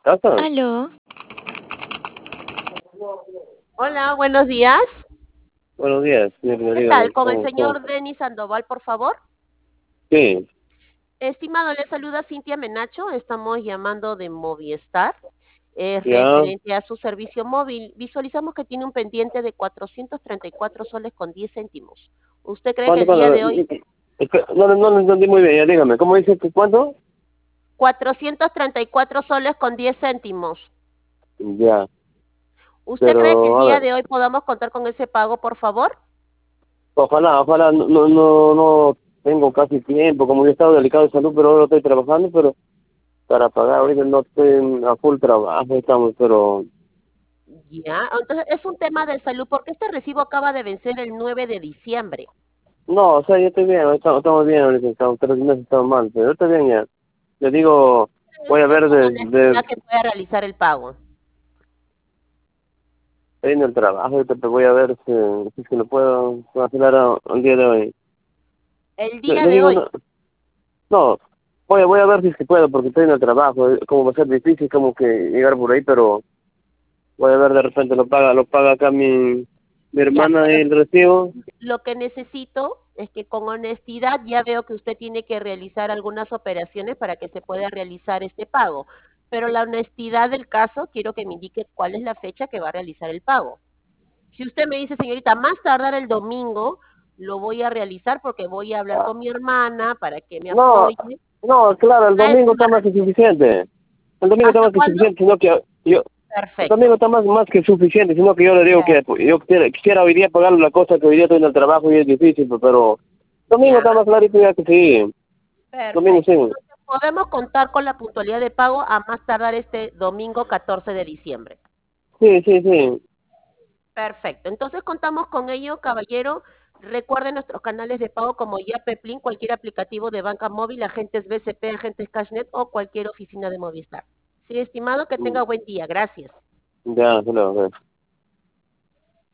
¿Casa? Aló, Hola, buenos días. Buenos días, ¿Qué tal? dígame, Con el ¿cómo? señor Denis Sandoval, por favor. Sí, Estimado, le saluda Cintia Menacho. Estamos llamando de Movistar. Es ya. referente a su servicio móvil. Visualizamos que tiene un pendiente de 434 soles con 10 céntimos. ¿Usted cree que ¿Cuánto, el día cuánto? de hoy No, no lo entendí muy bien, ya dígame, ¿cómo dice que cuánto? 434 soles con 10 céntimos? Ya, ¿Usted cree que el pero a día ver, de hoy podamos contar con ese pago, por favor? ojalá, no tengo casi tiempo, como yo he estado delicado de salud, pero ahora estoy trabajando, pero para pagar ahorita no estoy a full trabajo, estamos, pero Ya, entonces es un tema de salud porque este recibo acaba de vencer el 9 de diciembre. no, o sea, yo estoy bien, estamos bien, ahorita estamos 3 meses, estamos mal, pero estoy bien ya. Le digo, voy a Usted ver con de honestidad que pueda realizar el pago. en el trabajo, ahorita te voy a ver si es que lo puedo hacer ahora, el día de hoy. El Le, día le de digo, hoy. no, no, voy a ver si es que puedo, porque estoy en el trabajo, como va a ser difícil como que llegar por ahí, pero voy a ver de repente lo paga acá mi Ya, hermana pero el recibo. lo que necesito es que con honestidad ya veo que usted tiene que realizar algunas operaciones para que se pueda realizar este pago. Pero la honestidad del caso, quiero que me indique cuál es la fecha que va a realizar el pago. Si usted me dice, señorita, más tardar el domingo, lo voy a realizar porque voy a hablar con mi hermana para que me No, apoye. no, claro, el Ya es domingo una está más que realidad. suficiente. El domingo está ¿Hasta más que cuándo? suficiente, sino que el domingo Perfecto. está más que suficiente, sino que yo le digo que pues, yo quisiera hoy día pagar la cosa que hoy día estoy en el trabajo y es difícil, pero domingo Ya, está más clarito ya que sí. Domingo perfecto. sí. Entonces podemos contar con la puntualidad de pago a más tardar este domingo 14 de diciembre. Sí, sí, sí. Perfecto. Entonces contamos con ello, caballero. Recuerden nuestros canales de pago como Yapeplin, cualquier aplicativo de banca móvil, agentes BCP, agentes Cashnet o cualquier oficina de Movistar. Sí, estimado, que tenga buen día. Gracias. Ya, se lo